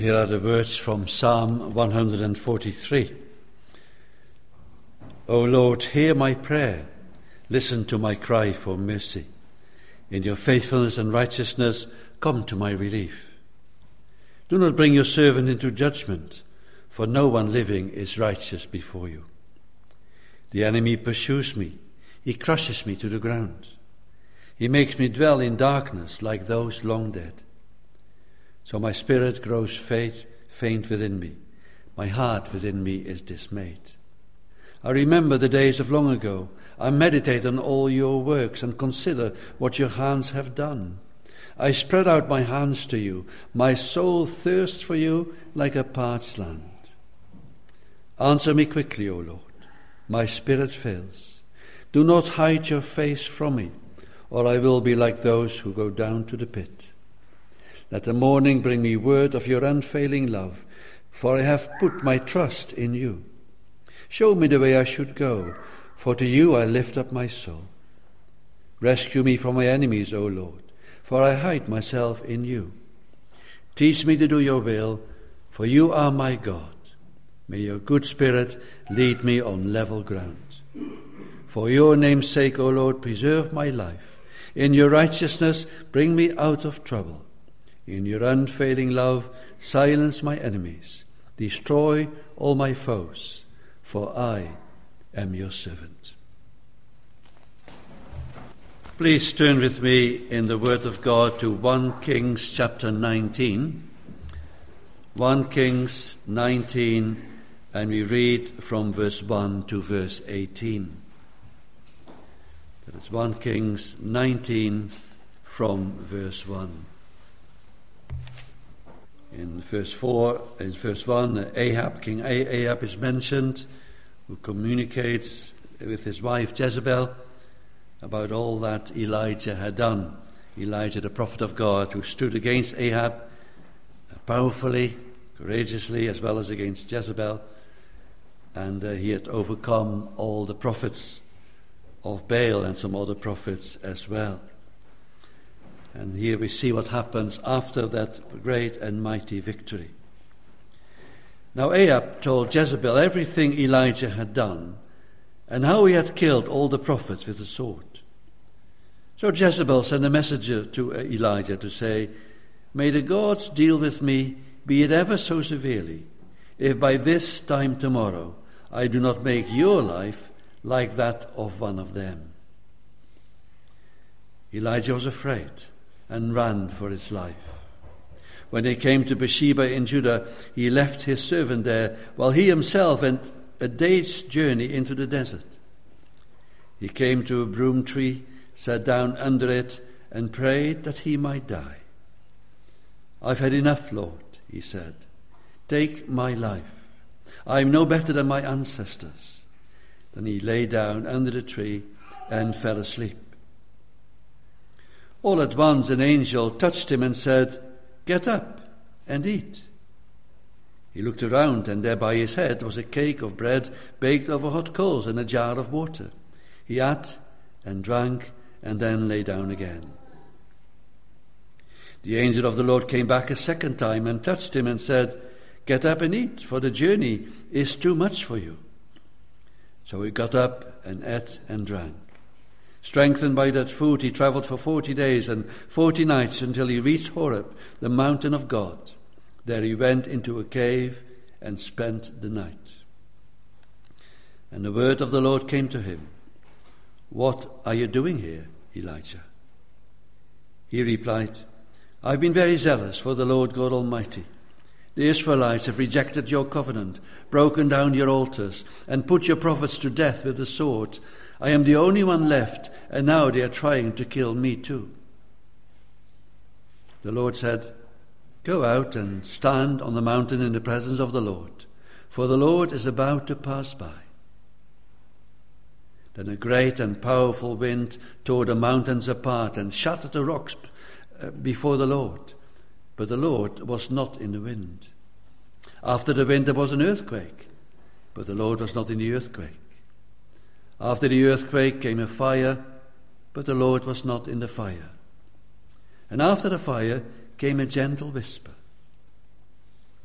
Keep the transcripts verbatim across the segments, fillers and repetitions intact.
Here are the words from Psalm one hundred forty-three. O Lord, hear my prayer. Listen to my cry for mercy. In your faithfulness and righteousness, come to my relief. Do not bring your servant into judgment, for no one living is righteous before you. The enemy pursues me. He crushes me to the ground. He makes me dwell in darkness like those long dead. So my spirit grows faint, faint within me. My heart within me is dismayed. I remember the days of long ago. I meditate on all your works and consider what your hands have done. I spread out my hands to you. My soul thirsts for you like a parched land. Answer me quickly, O Lord. My spirit fails. Do not hide your face from me, or I will be like those who go down to the pit. Let the morning bring me word of your unfailing love, for I have put my trust in you. Show me the way I should go, for to you I lift up my soul. Rescue me from my enemies, O Lord, for I hide myself in you. Teach me to do your will, for you are my God. May your good spirit lead me on level ground. For your name's sake, O Lord, preserve my life. In your righteousness, bring me out of trouble. In your unfailing love, silence my enemies. Destroy all my foes, for I am your servant. Please turn with me in the Word of God to First Kings chapter nineteen. First Kings nineteen, and we read from verse one to verse eighteen. That is First Kings nineteen from verse one. In verse four, in verse one, Ahab, King Ahab is mentioned, who communicates with his wife Jezebel about all that Elijah had done. Elijah, the prophet of God, who stood against Ahab powerfully, courageously, as well as against Jezebel, and uh, he had overcome all the prophets of Baal and some other prophets as well. And here we see what happens after that great and mighty victory. Now Ahab told Jezebel everything Elijah had done and how he had killed all the prophets with the sword. So Jezebel sent a messenger to Elijah to say, "May the gods deal with me, be it ever so severely, if by this time tomorrow I do not make your life like that of one of them." Elijah was afraid and ran for his life. When he came to Beersheba in Judah, he left his servant there, while he himself went a day's journey into the desert. He came to a broom tree, sat down under it, and prayed that he might die. "I've had enough, Lord," he said. "Take my life. I am no better than my ancestors." Then he lay down under the tree and fell asleep. All at once an angel touched him and said, "Get up and eat." He looked around, and there by his head was a cake of bread baked over hot coals and a jar of water. He ate and drank and then lay down again. The angel of the Lord came back a second time and touched him and said, "Get up and eat, for the journey is too much for you." So he got up and ate and drank. Strengthened by that food, he traveled for forty days and forty nights until he reached Horeb, the mountain of God. There he went into a cave and spent the night. And the word of the Lord came to him, "What are you doing here, Elijah?" He replied, "I've been very zealous for the Lord God Almighty. The Israelites have rejected your covenant, broken down your altars, and put your prophets to death with the sword. I am the only one left, and now they are trying to kill me too." The Lord said, "Go out and stand on the mountain in the presence of the Lord, for the Lord is about to pass by." Then a great and powerful wind tore the mountains apart and shattered the rocks before the Lord. But the Lord was not in the wind. After the wind there was an earthquake, but the Lord was not in the earthquake. After the earthquake came a fire, but the Lord was not in the fire. And after the fire came a gentle whisper.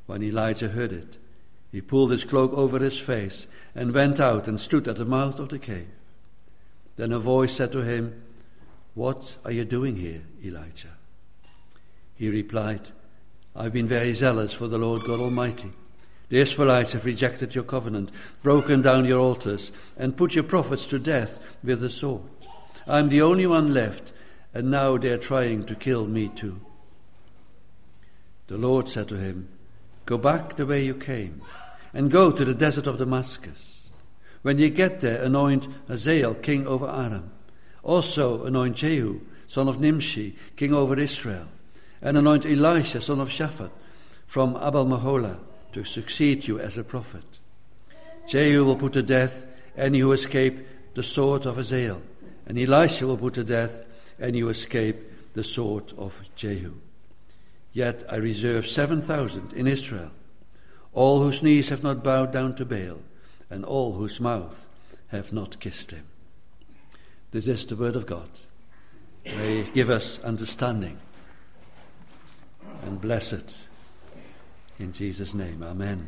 When Elijah heard it, he pulled his cloak over his face and went out and stood at the mouth of the cave. Then a voice said to him, "What are you doing here, Elijah?" He replied, "I've been very zealous for the Lord God Almighty. The Israelites have rejected your covenant, broken down your altars, and put your prophets to death with the sword. I'm the only one left, and now they're trying to kill me too." The Lord said to him, "Go back the way you came, and go to the desert of Damascus. When you get there, anoint Hazael king over Aram. Also anoint Jehu, son of Nimshi, king over Israel, and anoint Elisha, son of Shaphat, from Abel-Meholah, to succeed you as a prophet. Jehu will put to death any who escape the sword of Hazael, and Elisha will put to death any who escape the sword of Jehu. Yet I reserve seven thousand in Israel, all whose knees have not bowed down to Baal, and all whose mouth have not kissed him." This is the word of God. May it give us understanding, and bless it in Jesus' name. Amen.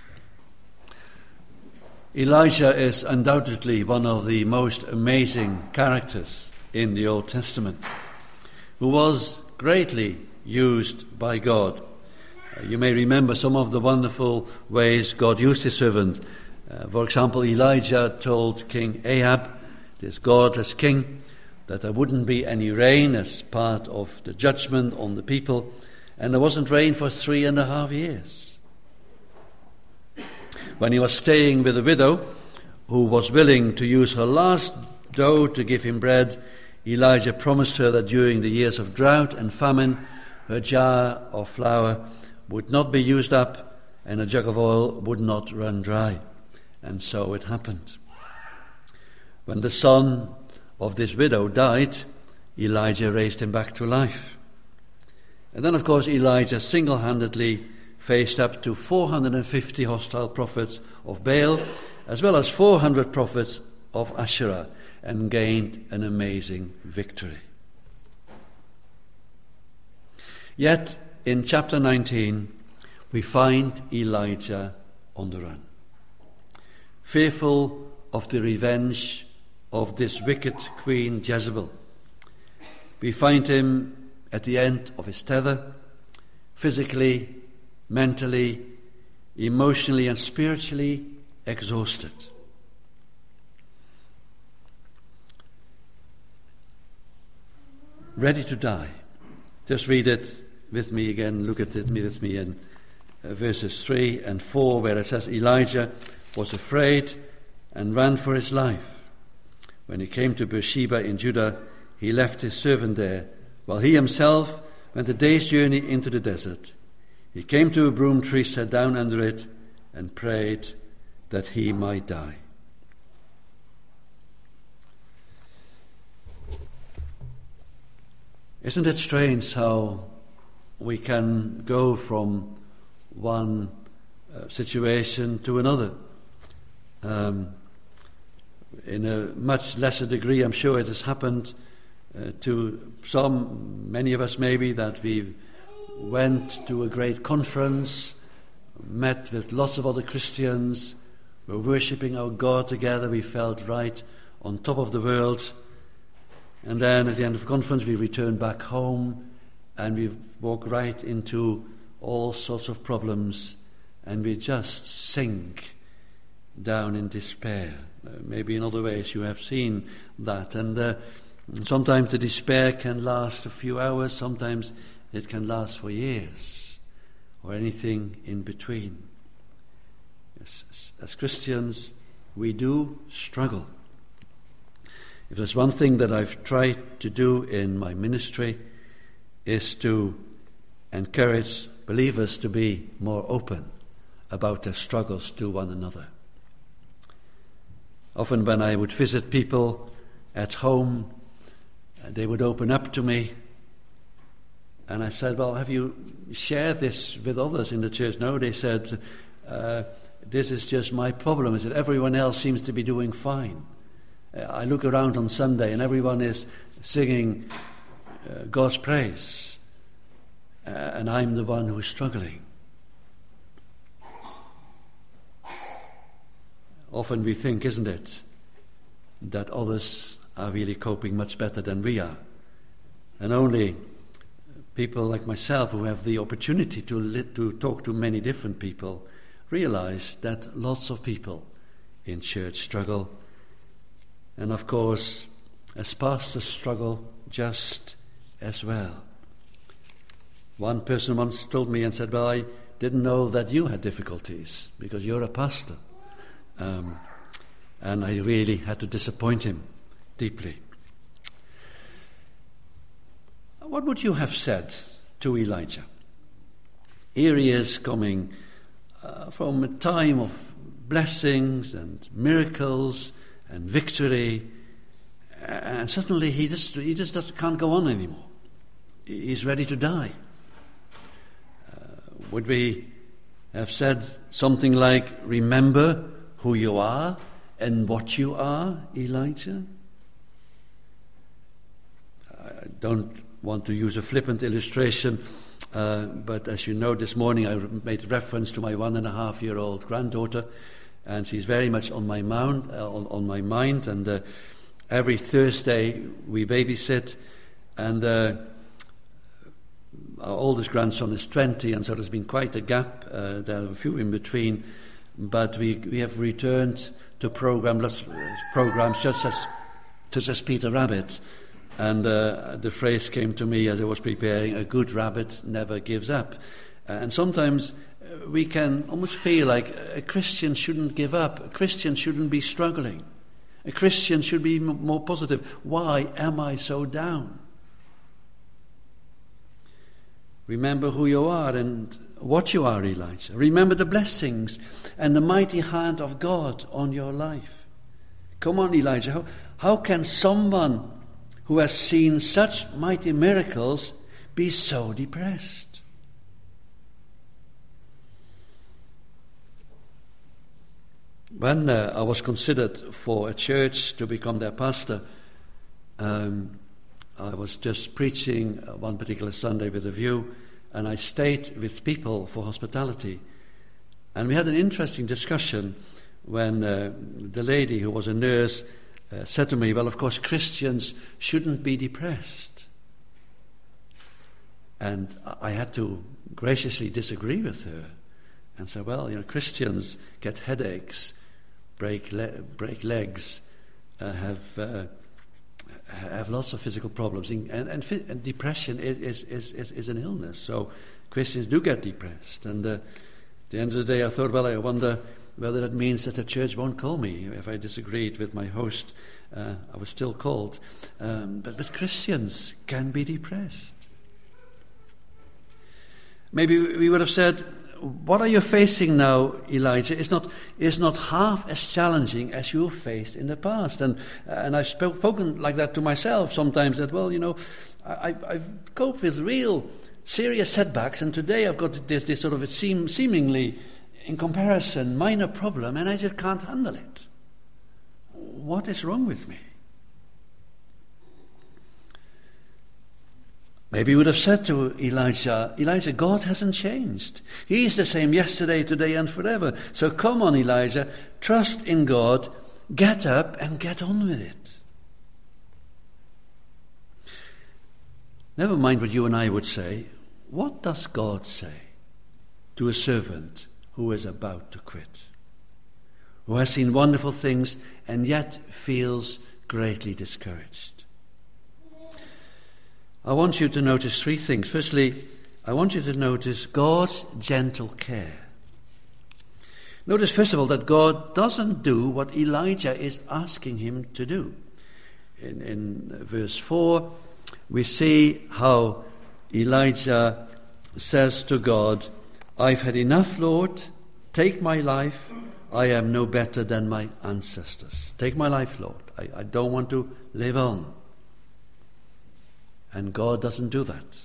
Elijah is undoubtedly one of the most amazing characters in the Old Testament, who was greatly used by God. Uh, you may remember some of the wonderful ways God used his servant. Uh, for example, Elijah told King Ahab, this godless king, that there wouldn't be any rain as part of the judgment on the people, and there wasn't rain for three and a half years. When he was staying with a widow who was willing to use her last dough to give him bread, Elijah promised her that during the years of drought and famine, her jar of flour would not be used up and a jug of oil would not run dry. And so it happened. When the son of this widow died, Elijah raised him back to life. And then, of course, Elijah single-handedly faced up to four hundred fifty hostile prophets of Baal, as well as four hundred prophets of Asherah, and gained an amazing victory. Yet, in chapter nineteen, we find Elijah on the run, fearful of the revenge of this wicked queen Jezebel. We find him at the end of his tether, physically, mentally, emotionally, and spiritually exhausted. Ready to die. Just read it with me again, look at it with me in uh, verses three and four, where it says, Elijah was afraid and ran for his life. When he came to Beersheba in Judah, he left his servant there, while he himself went a day's journey into the desert. He came to a broom tree, sat down under it, and prayed that he might die. Isn't it strange how we can go from one uh, situation to another? Um, in a much lesser degree, I'm sure it has happened uh, to some, many of us maybe, that we went to a great conference, met with lots of other Christians, were worshipping our God together, we felt right on top of the world. And then at the end of the conference, we return back home and we walk right into all sorts of problems and we just sink down in despair. Uh, maybe in other ways you have seen that. And uh, sometimes the despair can last a few hours, sometimes it can last for years or anything in between. As, as Christians, we do struggle. If there's one thing that I've tried to do in my ministry, is to encourage believers to be more open about their struggles to one another. Often when I would visit people at home, they would open up to me, and I said, well, have you shared this with others in the church? No, they said, uh, this is just my problem, is that everyone else seems to be doing fine. I look around on Sunday and everyone is singing uh, God's praise, uh, and I'm the one who's struggling. often we think, isn't it, that others are really coping much better than we are. And only people like myself who have the opportunity to li- to talk to many different people realize that lots of people in church struggle. And of course, as pastors struggle just as well. One person once told me and said, well, I didn't know that you had difficulties because you're a pastor. Um, and I really had to disappoint him deeply. What would you have said to Elijah? Here he is coming uh, from a time of blessings and miracles and victory, and suddenly he just he just doesn't, can't go on anymore. He's ready to die. Uh, would we have said something like, remember who you are and what you are, Elijah? I don't want to use a flippant illustration, uh, but as you know, this morning I made reference to my one and a half year old granddaughter, and she's very much on my mind, uh, on, on my mind. And uh, every Thursday we babysit, and uh, our oldest grandson is twenty, and so there's been quite a gap. Uh, there are a few in between, but we we have returned to programs programs such as such as Peter Rabbit. And uh, the phrase came to me as I was preparing, a good rabbit never gives up. Uh, and sometimes uh, we can almost feel like a Christian shouldn't give up. A Christian shouldn't be struggling. A Christian should be m- more positive. Why am I so down? Remember who you are and what you are, Elijah. Remember the blessings and the mighty hand of God on your life. Come on, Elijah. How, how can someone who has seen such mighty miracles be so depressed? When uh, I was considered for a church to become their pastor, um, I was just preaching uh, one particular Sunday with a view, and I stayed with people for hospitality. And we had an interesting discussion when uh, the lady who was a nurse Uh, said to me, well, of course, Christians shouldn't be depressed. And I had to graciously disagree with her and say, well, you know, Christians get headaches, break le- break legs, uh, have uh, have lots of physical problems, and, and, and depression is, is, is, is an illness. So Christians do get depressed. And uh, at the end of the day, I thought, well, I wonder whether that means that the church won't call me. If I disagreed with my host, uh, I was still called. Um, but, but Christians can be depressed. Maybe we would have said, what are you facing now, Elijah, is not is not half as challenging as you faced in the past. And and I've spoken like that to myself sometimes, that, well, you know, I, I've coped with real serious setbacks, and today I've got this, this sort of a seem, seemingly, in comparison, minor problem, and I just can't handle it. What is wrong with me? Maybe he would have said to Elijah, Elijah, God hasn't changed. He is the same yesterday, today, and forever. So come on, Elijah, trust in God, get up and get on with it. Never mind what you and I would say. What does God say to a servant who is about to quit, who has seen wonderful things and yet feels greatly discouraged? I want you to notice three things. Firstly, I want you to notice God's gentle care. Notice, first of all, that God doesn't do what Elijah is asking him to do. In, in verse four, we see how Elijah says to God, I've had enough, Lord. Take my life. I am no better than my ancestors. Take my life, Lord. I, I don't want to live on. And God doesn't do that.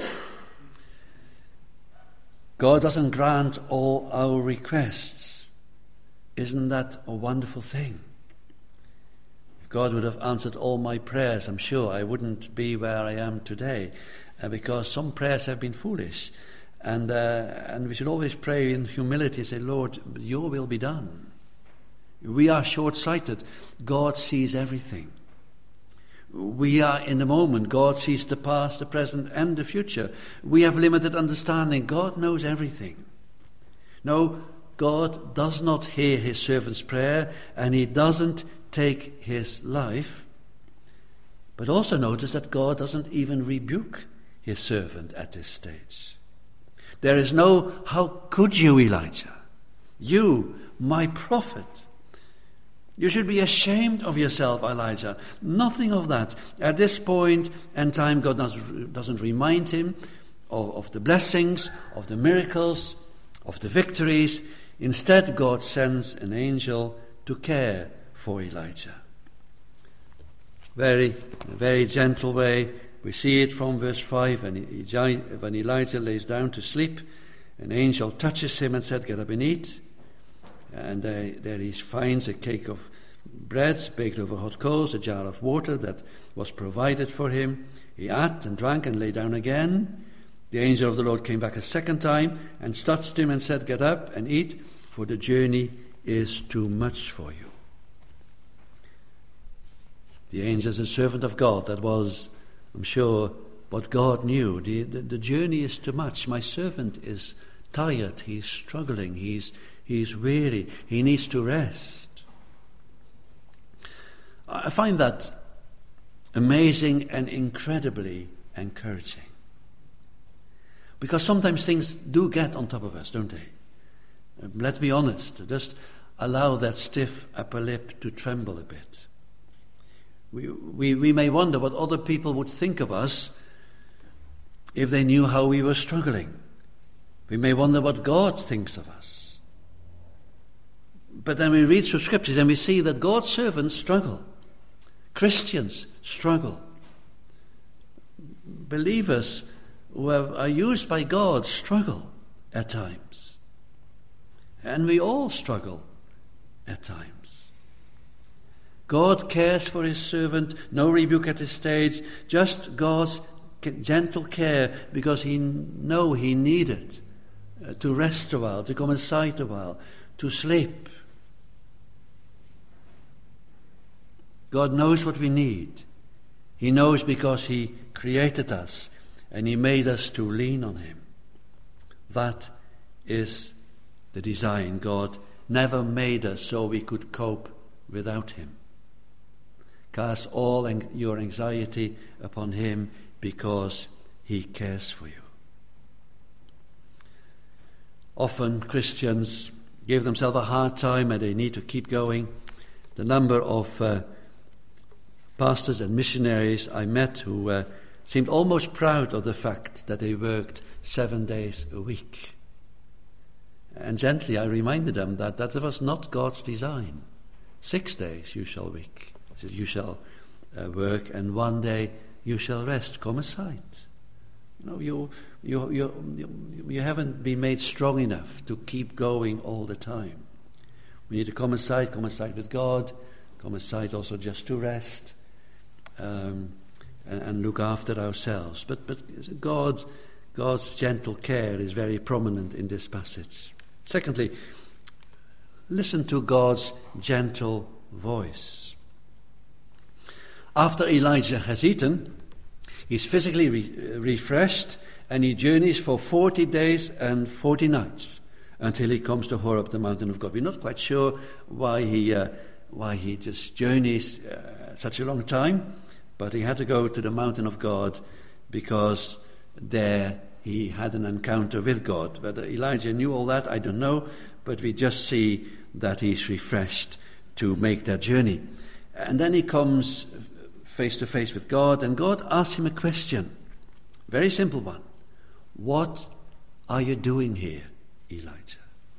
God doesn't grant all our requests. Isn't that a wonderful thing? If God would have answered all my prayers, I'm sure I wouldn't be where I am today, uh, because some prayers have been foolish. And uh, and we should always pray in humility and say, Lord, your will be done. We are short-sighted. God sees everything. We are in the moment. God sees the past, the present, and the future. We have limited understanding. God knows everything. No, God does not hear his servant's prayer, and he doesn't take his life. But also notice that God doesn't even rebuke his servant at this stage. There is no, how could you, Elijah? You, my prophet. You should be ashamed of yourself, Elijah. Nothing of that. At this point in time, God doesn't remind him of, of the blessings, of the miracles, of the victories. Instead, God sends an angel to care for Elijah. Very, very gentle way. We see it from verse five. When Elijah lays down to sleep, an angel touches him and said, "Get up and eat." And uh, there he finds a cake of bread baked over hot coals, a jar of water that was provided for him. He ate and drank and lay down again. The angel of the Lord came back a second time and touched him and said, "Get up and eat, for the journey is too much for you." The angel is a servant of God. That was, I'm sure, what God knew. The, the, the journey is too much. My servant is tired. He's struggling. He's He's weary. He needs to rest. I find that amazing and incredibly encouraging. Because sometimes things do get on top of us, don't they? Let's be honest. Just allow that stiff upper lip to tremble a bit. We, we, we may wonder what other people would think of us if they knew how we were struggling. We may wonder what God thinks of us. But then we read through scriptures and we see that God's servants struggle. Christians struggle. Believers who have, are used by God struggle at times. And we all struggle at times. God cares for his servant, no rebuke at this stage, just God's gentle care because he know he needed uh, to rest a while, to come inside a while, to sleep. God knows what we need. He knows because he created us and he made us to lean on him. That is the design. God never made us so we could cope without him. Cast all your anxiety upon him because he cares for you. Often Christians give themselves a hard time and they need to keep going. The number of uh, pastors and missionaries I met who uh, seemed almost proud of the fact that they worked seven days a week. And gently I reminded them that that was not God's design. Six days you shall week, you shall uh, work, and one day you shall rest. Come aside. You know, you, you you you haven't been made strong enough to keep going all the time. We need to come aside, come aside with God, come aside also just to rest. Um, and, and look after ourselves. But but God, God's gentle care is very prominent in this passage. Secondly, listen to God's gentle voice. After Elijah has eaten, he's physically re- refreshed, and he journeys for forty days and forty nights until he comes to Horeb, the mountain of God. We're not quite sure why he uh, why he just journeys uh, such a long time. But he had to go to the mountain of God because there he had an encounter with God. Whether Elijah knew all that, I don't know. But we just see that he's refreshed to make that journey. And then he comes face to face with God, and God asks him a question. Very simple one. What are you doing here, Elijah?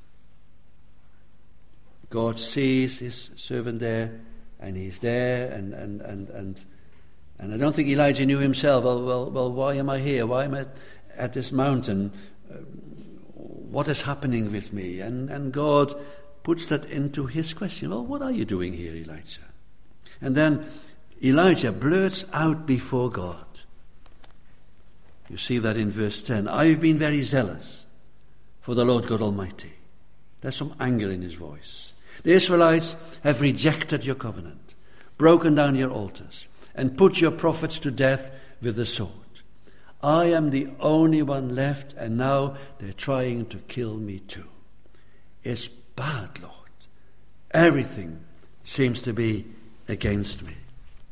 God sees his servant there, and he's there, and and and and And I don't think Elijah knew himself, well, well, well, why am I here? Why am I at this mountain? Uh, what is happening with me? And, and God puts that into his question. Well, what are you doing here, Elijah? And then Elijah blurts out before God. You see that in verse ten. I've been very zealous for the Lord God Almighty. There's some anger in his voice. The Israelites have rejected your covenant, broken down your altars, and put your prophets to death with the sword. I am the only one left, and now they're trying to kill me too. It's bad, Lord. Everything seems to be against me.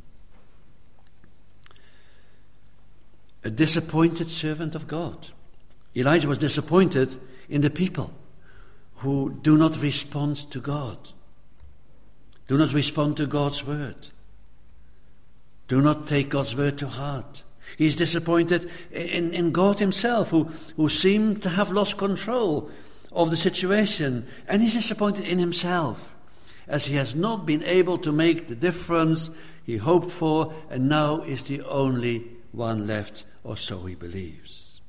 A disappointed servant of God. Elijah was disappointed in the people who do not respond to God, do not respond to God's word, do not take God's word to heart. He's disappointed in, in God himself, who, who seemed to have lost control of the situation. And he's disappointed in himself, as he has not been able to make the difference he hoped for, and now is the only one left, or so he believes.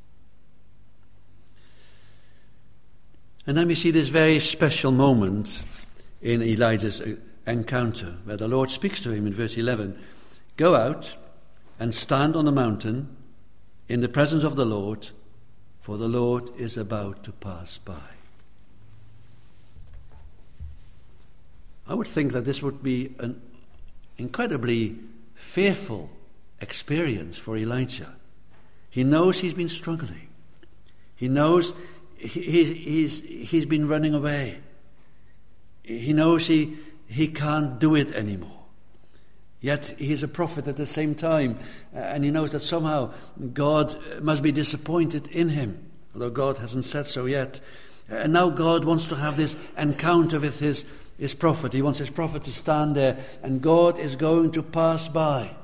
And then we see this very special moment in Elijah's encounter, where the Lord speaks to him in verse eleven. Go out and stand on the mountain in the presence of the Lord, for the Lord is about to pass by. I would think that this would be an incredibly fearful experience for Elijah. He knows he's been struggling. He knows he, he, he's, he's been running away. He knows he, he can't do it anymore. Yet he's a prophet at the same time, and he knows that somehow God must be disappointed in him, although God hasn't said so yet. And now God wants to have this encounter with his, his prophet. He wants his prophet to stand there, and God is going to pass by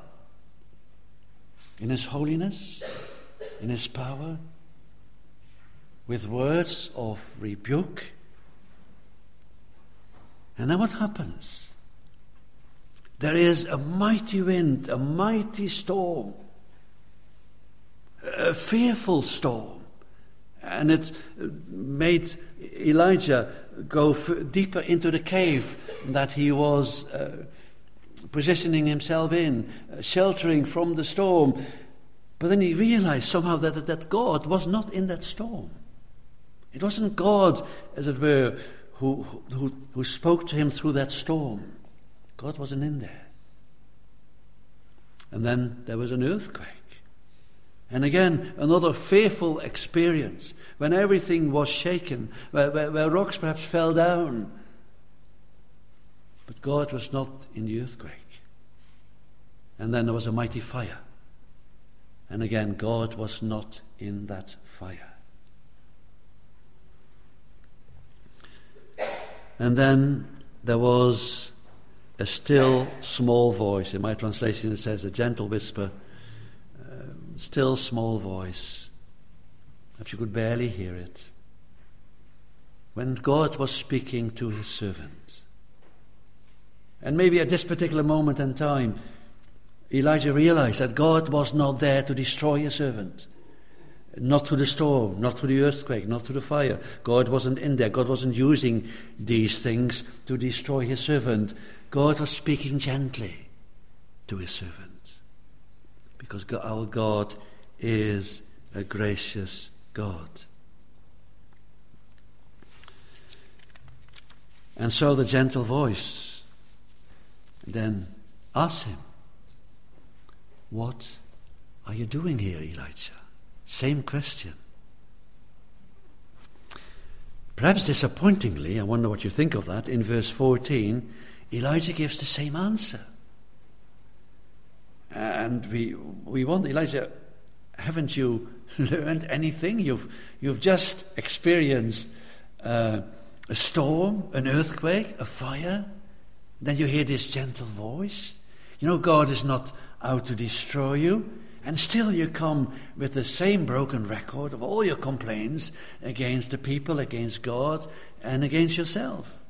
in his holiness, in his power, with words of rebuke. And then what happens? There is a mighty wind, a mighty storm, a fearful storm. And it made Elijah go f- deeper into the cave that he was uh, positioning himself in, uh, sheltering from the storm. But then he realized somehow that, that God was not in that storm. It wasn't God, as it were, who, who, who spoke to him through that storm. God wasn't in there. And then there was an earthquake. And again, another fearful experience when everything was shaken, where, where, where rocks perhaps fell down. But God was not in the earthquake. And then there was a mighty fire. And again, God was not in that fire. And then there was a still small voice. In my translation it says a gentle whisper, uh, still small voice. Perhaps you could barely hear it. When God was speaking to his servant. And maybe at this particular moment in time, Elijah realized that God was not there to destroy his servant. Not through the storm, not through the earthquake, not through the fire. God wasn't in there. God wasn't using these things to destroy his servant. God was speaking gently to his servant. Because our God is a gracious God. And so the gentle voice then asks him, what are you doing here, Elijah? Same question. Perhaps disappointingly, I wonder what you think of that, in verse fourteen, Elijah gives the same answer. And we we wonder, Elijah, haven't you learned anything? You've, you've just experienced uh, a storm, an earthquake, a fire. Then you hear this gentle voice. You know, God is not out to destroy you. And still you come with the same broken record of all your complaints against the people, against God, and against yourself.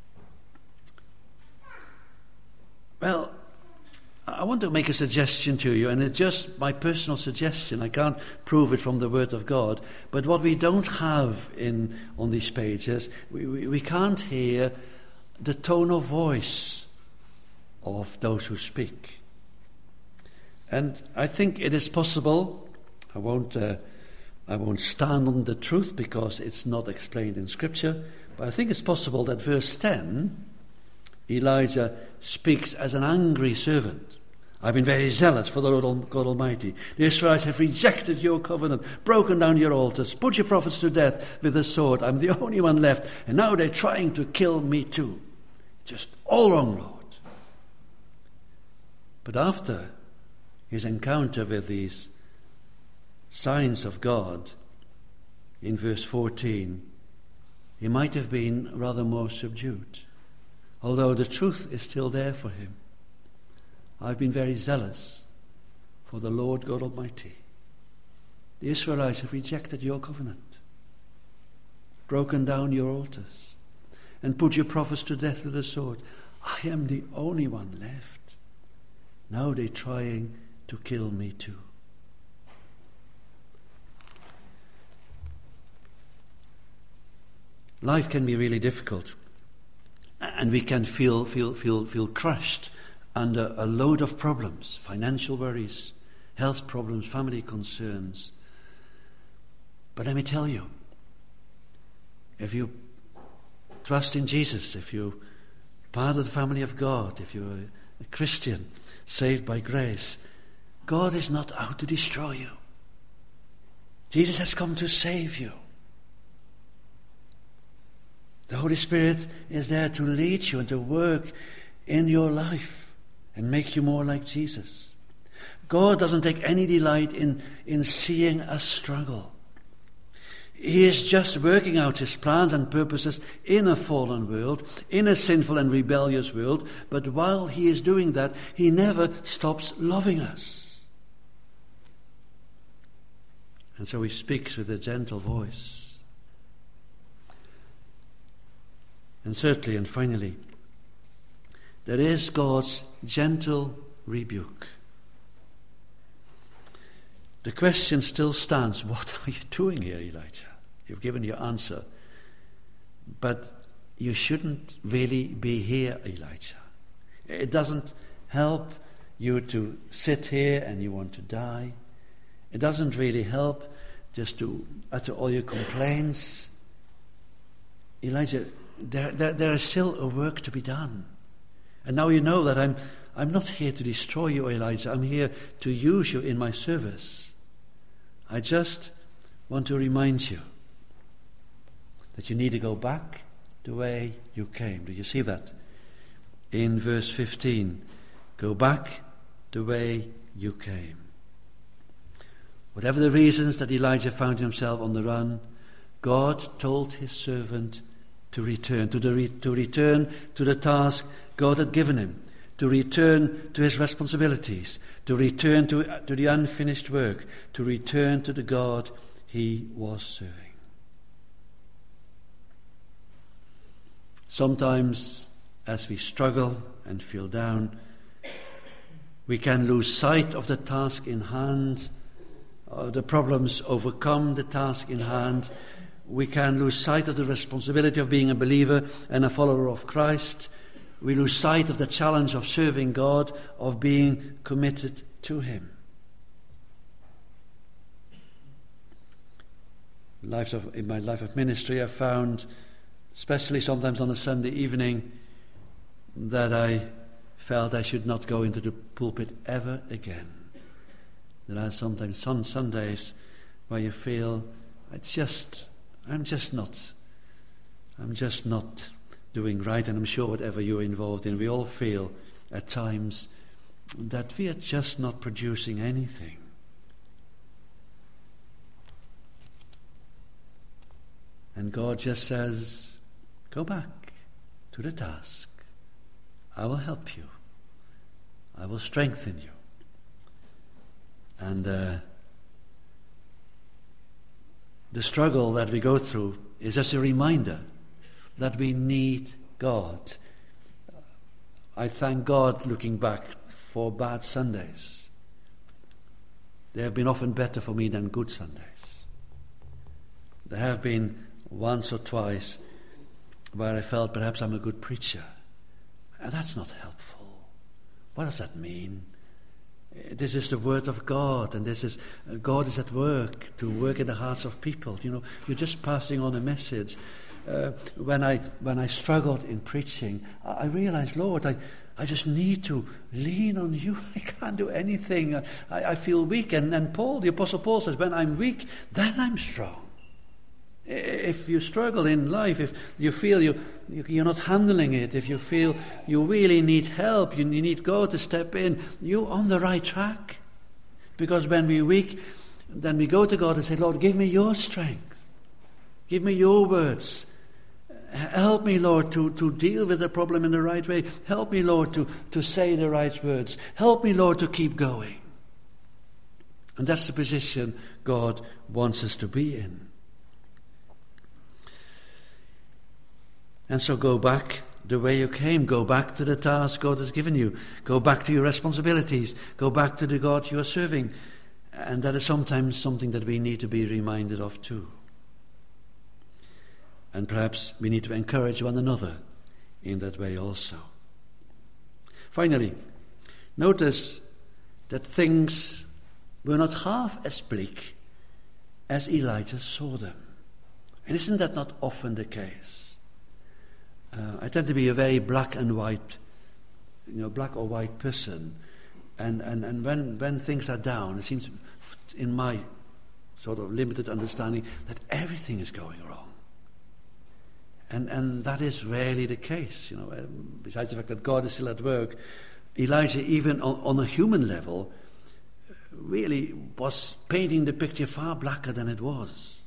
Well, I want to make a suggestion to you, and it's just my personal suggestion. I can't prove it from the Word of God. But what we don't have in on these pages, we, we, we can't hear the tone of voice of those who speak. And I think it is possible, I won't, uh, I won't stand on the truth because it's not explained in Scripture, but I think it's possible that verse ten Elijah speaks as an angry servant. I've been very zealous for the Lord God Almighty. The Israelites have rejected your covenant, broken down your altars, put your prophets to death with the sword. I'm the only one left, and now they're trying to kill me too. Just all wrong, Lord. But after his encounter with these signs of God, in verse fourteen, he might have been rather more subdued, although the truth is still there for him. I've been very zealous for the Lord God Almighty. The Israelites have rejected your covenant, broken down your altars, and put your prophets to death with the sword. I am the only one left. Now they're trying to kill me too. Life can be really difficult, and we can feel feel feel feel crushed under a load of problems, financial worries, health problems, family concerns. But let me tell you, if you trust in Jesus, if you're part of the family of God, if you're a Christian, saved by grace, God is not out to destroy you. Jesus has come to save you. The Holy Spirit is there to lead you and to work in your life and make you more like Jesus. God doesn't take any delight in, in seeing us struggle. He is just working out his plans and purposes in a fallen world, in a sinful and rebellious world, but while he is doing that, he never stops loving us. And so he speaks with a gentle voice. And certainly and finally, there is God's gentle rebuke. The question still stands, what are you doing here, Elijah? You've given your answer. But you shouldn't really be here, Elijah. It doesn't help you to sit here and you want to die. It doesn't really help just to utter all your complaints. Elijah, there, there, there is still a work to be done. And now you know that I'm, I'm not here to destroy you, Elijah. I'm here to use you in my service. I just want to remind you that you need to go back the way you came. Do you see that? In verse fifteen, go back the way you came. Whatever the reasons that Elijah found himself on the run, God told his servant to return, to, the re- to return to the task God had given him, to return to his responsibilities, to return to, uh, to the unfinished work, to return to the God he was serving. Sometimes, as we struggle and feel down, we can lose sight of the task in hand, of the problems overcome the task in hand. We can lose sight of the responsibility of being a believer and a follower of Christ. We lose sight of the challenge of serving God, of being committed to him. Lives of, in my life of ministry, I've found, especially sometimes on a Sunday evening, that I felt I should not go into the pulpit ever again. There are sometimes some Sundays where you feel, I just, I'm just not, I'm just not doing right, and I'm sure whatever you're involved in, we all feel at times that we are just not producing anything. And God just says, go back to the task. I will help you. I will strengthen you. And uh, the struggle that we go through is just a reminder that we need God. I thank God, looking back, for bad Sundays. They have been often better for me than good Sundays. There have been once or twice where I felt perhaps I'm a good preacher. And that's not helpful. What does that mean? This is the word of God, and this is God is at work to work in the hearts of people. You know, you're just passing on a message. uh, when I when I struggled in preaching, I, I realized, Lord, I, I just need to lean on you. I can't do anything. I, I feel weak. And, and Paul, the Apostle Paul says, when I'm weak, then I'm strong. If you struggle in life, if you feel you, you're not handling it, if you feel you really need help, you need God to step in, you're on the right track. Because when we're weak, then we go to God and say, Lord, give me your strength. Give me your words. Help me, Lord, to, to deal with the problem in the right way. Help me, Lord, to, to say the right words. Help me, Lord, to keep going. And that's the position God wants us to be in. And so go back the way you came. Go back to the task God has given you. Go back to your responsibilities. Go back to the God you are serving. And that is sometimes something that we need to be reminded of too. And perhaps we need to encourage one another in that way also. Finally, notice that things were not half as bleak as Elijah saw them. And isn't that not often the case? Uh, I tend to be a very black and white, you know, black or white person. And, and, and when, when things are down, it seems, in my sort of limited understanding, that everything is going wrong. And and that is rarely the case, you know. Um, besides the fact that God is still at work, Elijah, even on, on a human level, really was painting the picture far blacker than it was.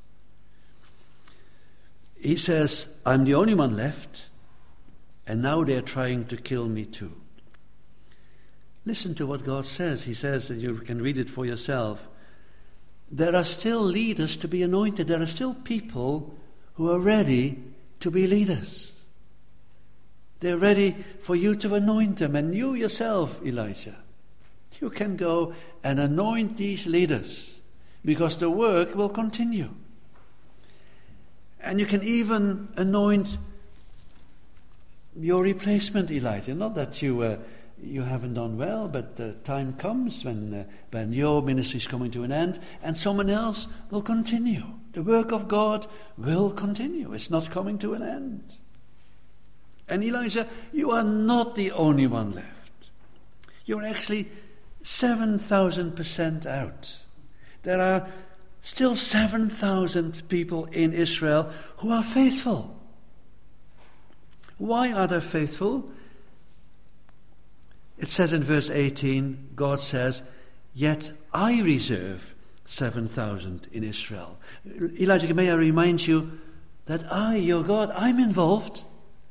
He says, I'm the only one left, and now they're trying to kill me too. Listen to what God says. He says, and you can read it for yourself, there are still leaders to be anointed. There are still people who are ready to be leaders. They're ready for you to anoint them. And you yourself, Elijah, you can go and anoint these leaders, because the work will continue. And you can even anoint your replacement, Elijah. Not that you uh, you haven't done well, but the time comes when uh, when your ministry is coming to an end, and someone else will continue. The work of God will continue. It's not coming to an end. And Elijah, you are not the only one left. You're actually seven thousand percent out. There are still seven thousand people in Israel who are faithful. Why are they faithful? It says in verse eighteen, God says, yet I reserve seven thousand in Israel. Elijah, may I remind you that I, your God, I'm involved.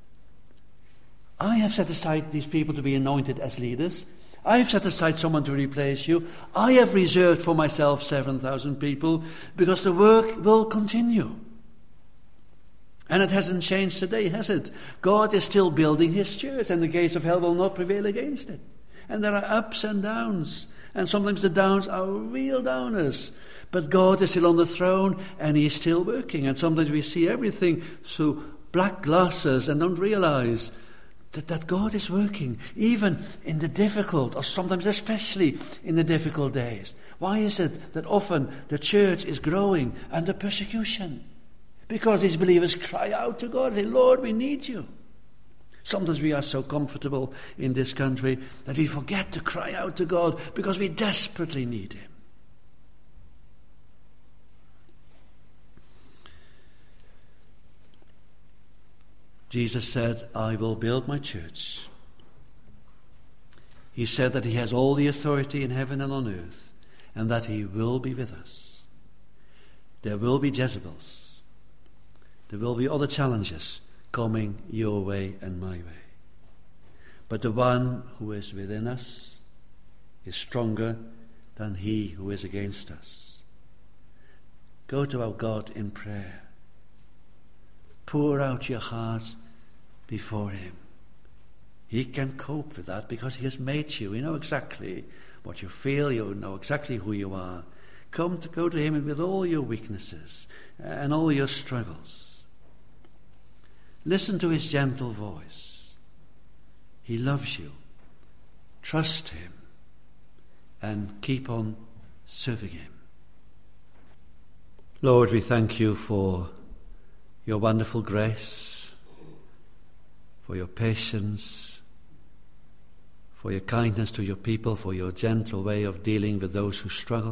I have set aside these people to be anointed as leaders. I have set aside someone to replace you. I have reserved for myself seven thousand people, because the work will continue. And it hasn't changed today, has it? God is still building his church, and the gates of hell will not prevail against it. And there are ups and downs, and sometimes the downs are real downers. But God is still on the throne, and he is still working. And sometimes we see everything through black glasses and don't realize that, that God is working, even in the difficult, or sometimes especially in the difficult days. Why is it that often the church is growing under persecution? Because these believers cry out to God and say, Lord, we need you. Sometimes we are so comfortable in this country that we forget to cry out to God because we desperately need him. Jesus said, I will build my church. He said that he has all the authority in heaven and on earth, and that he will be with us. There will be Jezebels. There will be other challenges coming your way and my way. But the one who is within us is stronger than he who is against us. Go to our God in prayer. Pour out your heart before him. He can cope with that because he has made you. You know exactly what you feel. You know exactly who you are. Come to go to him with all your weaknesses and all your struggles. Listen to his gentle voice. He loves you. Trust him and keep on serving him. Lord, we thank you for your wonderful grace, for your patience, for your kindness to your people, for your gentle way of dealing with those who struggle.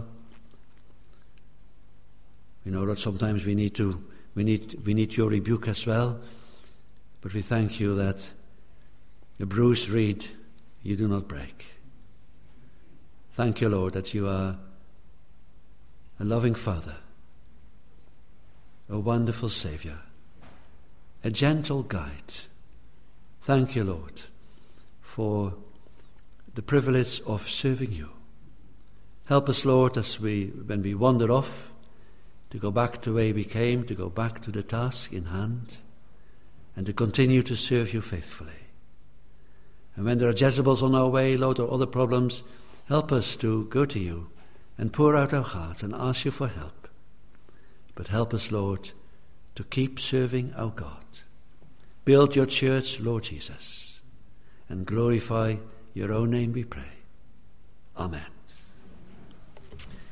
We know that sometimes we need to we need we need your rebuke as well, but we thank you that the bruised reed you do not break. Thank you, Lord, that you are a loving Father, a wonderful Saviour, a gentle guide. Thank you, Lord, for the privilege of serving you. Help us, Lord, as we, when we wander off, to go back to where we came, to go back to the task in hand, and to continue to serve you faithfully. And when there are Jezebels on our way, Lord, or other problems, help us to go to you and pour out our hearts and ask you for help. But help us, Lord, to keep serving our God. Build your church, Lord Jesus, and glorify your own name, we pray. Amen.